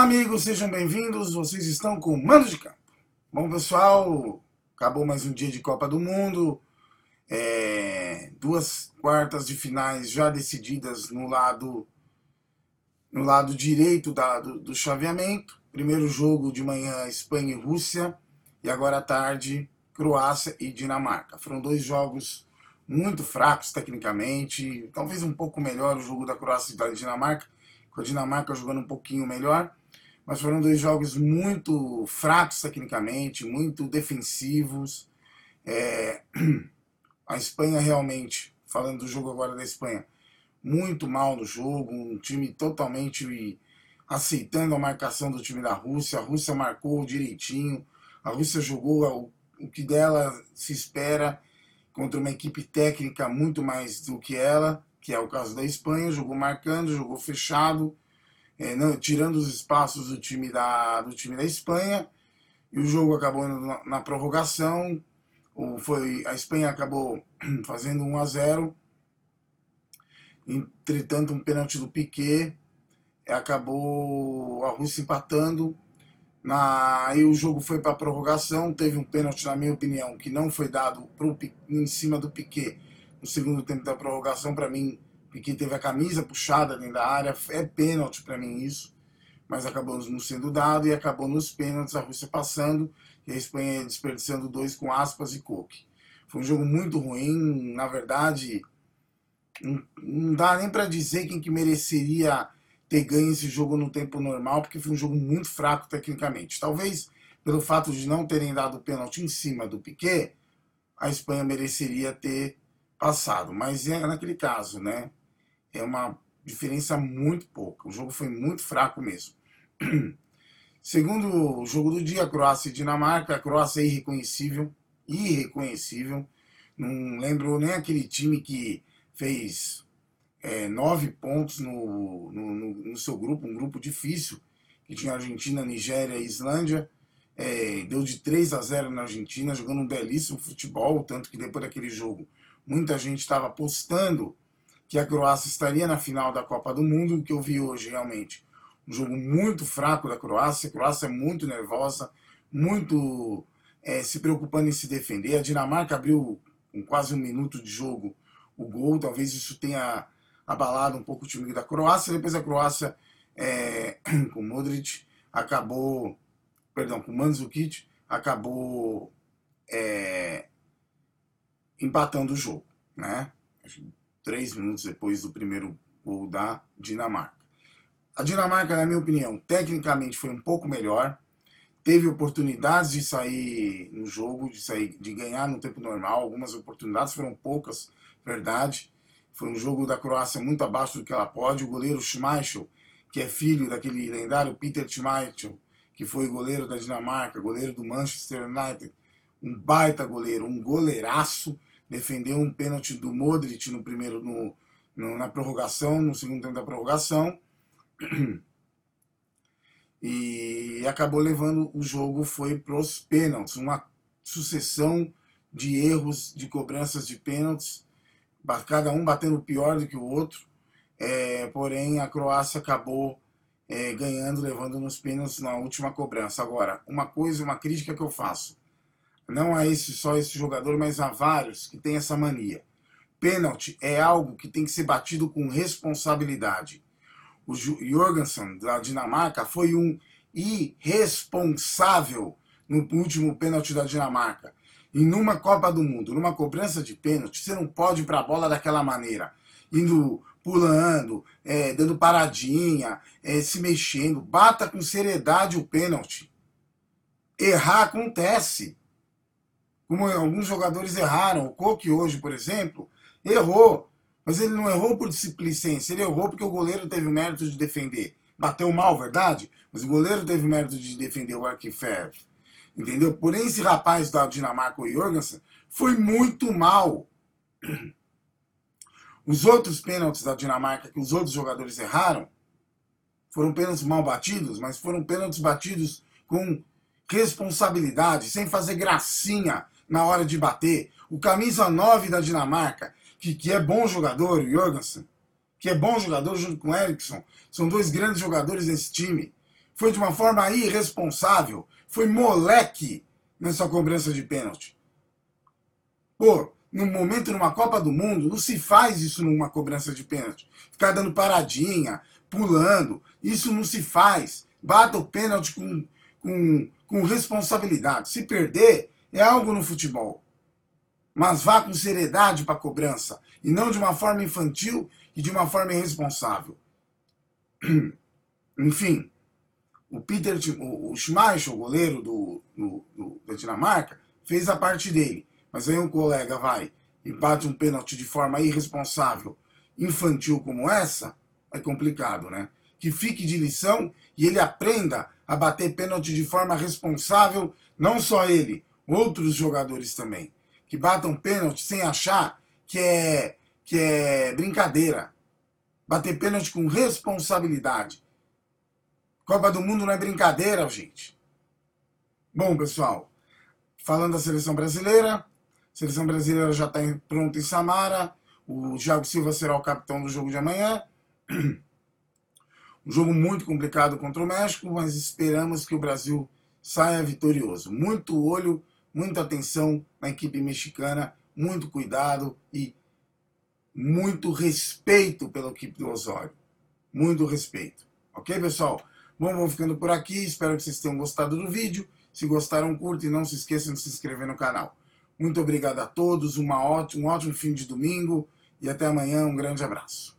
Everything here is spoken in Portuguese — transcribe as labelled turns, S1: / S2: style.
S1: amigos, sejam bem-vindos. Vocês estão com o Mando de Campo. Bom, pessoal, acabou mais um dia de Copa do Mundo. Duas quartas de finais já decididas no lado direito do chaveamento. Primeiro jogo de manhã, Espanha e Rússia. E agora à tarde, Croácia e Dinamarca. Foram dois jogos muito fracos tecnicamente. Talvez um pouco melhor o jogo da Croácia e da Dinamarca, com a Dinamarca jogando um pouquinho melhor. Mas foram dois jogos muito fracos tecnicamente, muito defensivos. A Espanha realmente, falando do jogo agora da Espanha, muito mal no jogo, um time totalmente aceitando a marcação do time da Rússia. A Rússia marcou direitinho, a Rússia jogou o que dela se espera contra uma equipe técnica muito mais do que ela, que é o caso da Espanha. Jogou marcando, jogou fechado, tirando os espaços do time da Espanha, e o jogo acabou indo na prorrogação. A Espanha acabou fazendo 1-0, entretanto um pênalti do Piqué, acabou a Rússia empatando. Aí o jogo foi para a prorrogação, teve um pênalti, na minha opinião, que não foi dado em cima do Piqué no segundo tempo da prorrogação. Para mim, Piqué teve a camisa puxada dentro da área, é pênalti para mim isso, mas acabou não sendo dado, e acabou nos pênaltis a Rússia passando e a Espanha desperdiçando 2 com Aspas e Koke. Foi um jogo muito ruim, na verdade, não dá nem para dizer quem que mereceria ter ganho esse jogo no tempo normal, porque foi um jogo muito fraco tecnicamente. Talvez pelo fato de não terem dado o pênalti em cima do Piqué, a Espanha mereceria ter passado, mas é naquele caso, né? É uma diferença muito pouca. O jogo foi muito fraco mesmo. Segundo jogo do dia, Croácia e Dinamarca. A Croácia é irreconhecível. Não lembro nem aquele time que fez 9 pontos no seu grupo, um grupo difícil, que tinha Argentina, Nigéria e Islândia. Deu de 3-0 na Argentina, jogando um belíssimo futebol, tanto que depois daquele jogo muita gente estava apostando que a Croácia estaria na final da Copa do Mundo. O que eu vi hoje realmente um jogo muito fraco da Croácia. A Croácia é muito nervosa, muito se preocupando em se defender. A Dinamarca abriu com quase 1 minuto de jogo o gol, talvez isso tenha abalado um pouco o time da Croácia. Depois a Croácia, com Modric, com Mandzukic, acabou empatando o jogo, né? 3 minutos depois do primeiro gol da Dinamarca. A Dinamarca, na minha opinião, tecnicamente foi um pouco melhor, teve oportunidades de sair no jogo, de ganhar no tempo normal. Algumas oportunidades, foram poucas, verdade. Foi um jogo da Croácia muito abaixo do que ela pode. O goleiro Schmeichel, que é filho daquele lendário Peter Schmeichel, que foi goleiro da Dinamarca, goleiro do Manchester United, um baita goleiro, um goleiraço, defendeu um pênalti do Modric na prorrogação, no segundo tempo da prorrogação, e acabou levando o jogo, foi para os pênaltis, uma sucessão de erros, de cobranças de pênaltis, cada um batendo pior do que o outro. Porém a Croácia acabou ganhando, levando nos pênaltis na última cobrança. Agora, uma crítica que eu faço, não a só esse jogador, mas a vários que têm essa mania. Pênalti é algo que tem que ser batido com responsabilidade. O Jorgensen, da Dinamarca, foi um irresponsável no último pênalti da Dinamarca. E numa Copa do Mundo, numa cobrança de pênalti, você não pode ir para a bola daquela maneira, pulando, dando paradinha, se mexendo. Bata com seriedade o pênalti. Errar acontece. Como alguns jogadores erraram. O Koke hoje, por exemplo, errou. Mas ele não errou por displicência, ele errou porque o goleiro teve o mérito de defender. Bateu mal, verdade? Mas o goleiro teve o mérito de defender o Arquifer. Entendeu? Porém, esse rapaz da Dinamarca, o Jorgensen, foi muito mal. Os outros pênaltis da Dinamarca que os outros jogadores erraram foram pênaltis mal batidos, mas foram pênaltis batidos com responsabilidade, sem fazer gracinha na hora de bater. O camisa 9 da Dinamarca, que é bom jogador, o Jorgensen, que é bom jogador junto com o Eriksson, são dois grandes jogadores desse time. foi de uma forma irresponsável, foi moleque nessa cobrança de pênalti. Pô, num momento, numa Copa do Mundo, não se faz isso numa cobrança de pênalti. Ficar dando paradinha, pulando, isso não se faz. Bata o pênalti com responsabilidade. Se perder, é algo no futebol. Mas vá com seriedade para a cobrança, e não de uma forma infantil e de uma forma irresponsável. Enfim, o Schmeichel, o goleiro da Dinamarca, fez a parte dele. Mas aí um colega vai e bate um pênalti de forma irresponsável, infantil como essa, é complicado, né? Que fique de lição e ele aprenda a bater pênalti de forma responsável, não só ele, outros jogadores também. Que batam pênalti sem achar que é brincadeira. Bater pênalti com responsabilidade. Copa do Mundo não é brincadeira, gente. Bom, pessoal, falando da seleção brasileira já está pronta em Samara. O Thiago Silva será o capitão do jogo de amanhã. Um jogo muito complicado contra o México, mas esperamos que o Brasil saia vitorioso. Muito olho, muita atenção na equipe mexicana, muito cuidado e muito respeito pela equipe do Osório. Muito respeito. Ok, pessoal? Bom, vou ficando por aqui. Espero que vocês tenham gostado do vídeo. Se gostaram, curta e não se esqueçam de se inscrever no canal. Muito obrigado a todos, um ótimo fim de domingo e até amanhã. Um grande abraço.